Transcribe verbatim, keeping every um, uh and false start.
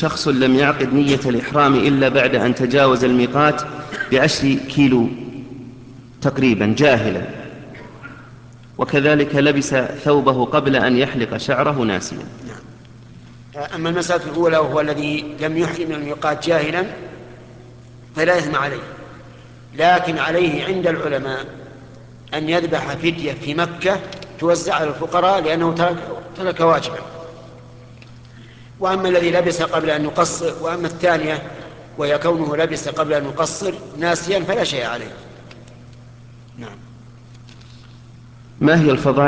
شخص لم يعقد نية الإحرام إلا بعد أن تجاوز الميقات بعشر كيلو تقريبا جاهلا، وكذلك لبس ثوبه قبل أن يحلق شعره ناسيا. أما المسألة الأولى وهو الذي لم يحرم من الميقات جاهلا فلا إثم عليه، لكن عليه عند العلماء أن يذبح فدية في مكة توزع على الفقراء لأنه ترك, ترك واجبا. وأما الذي لبس قبل أن يقصر، وأما الثانية وهي كونه لبس قبل أن يقصر ناسيا فلا شيء عليه. نعم. ما هي الفضائل